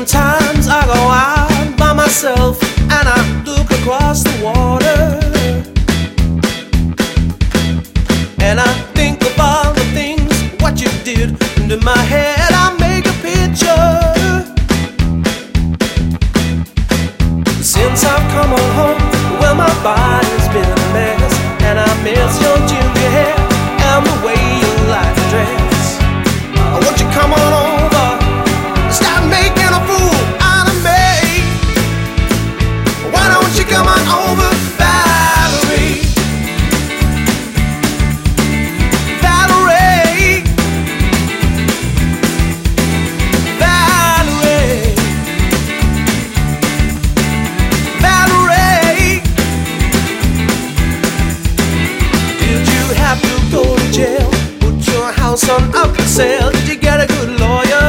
Sometimes I go out by myself and I look across the water, and I think of all the things what you did, and in my head I make a picture. Since I've come on home, well, my body's been a mess, and I miss your ginger hair and the way you like to dress. Won't you come on over, stop making a fool out of me? Why don't you come on over, Valerie? Valerie, Valerie, Valerie. Did you have to go to jail? Put your house on up for sale? Did you get a good lawyer?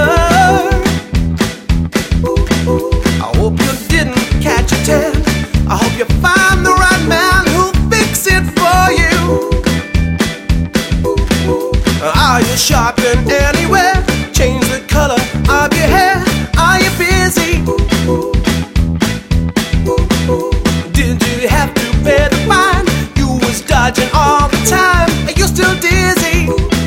I hope you didn't catch a tan. I hope you find the right man who'll fix it for you. Are you shopping anywhere? Change the color of your hair. Are you busy? Did you have to pay the fine? You was dodging all the time. Are you still dizzy?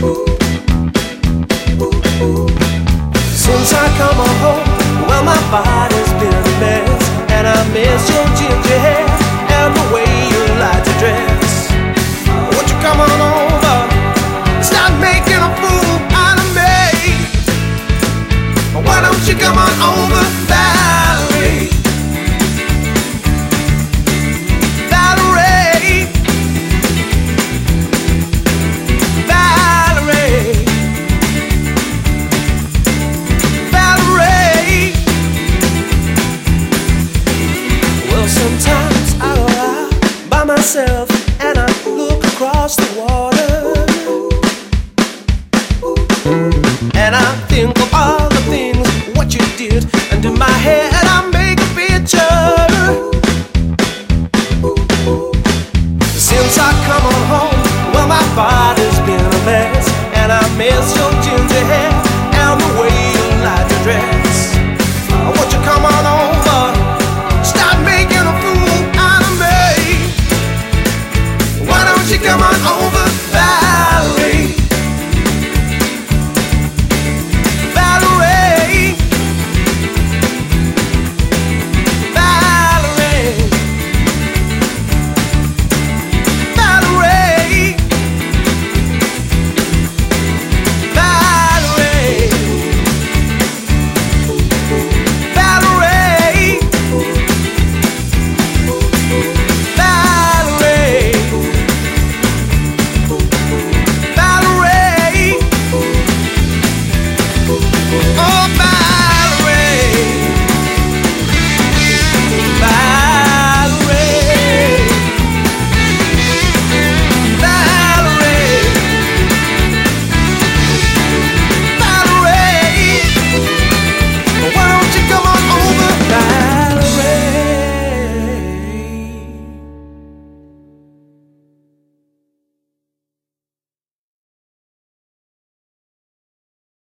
Since I come on home, well, my body's been a mess, and I miss your ginger hair and the way you like to dress. Won't you come on over, stop making a fool out of me? Why don't you come on over, Valerie? Valerie, Valerie, Valerie. Well, sometimes I go out by myself and I look across the water, and I think of all the things what you did, and in my head I make a picture. Since I come on home, well, my body's been a mess, and I miss your ginger hair and the way you like to dress.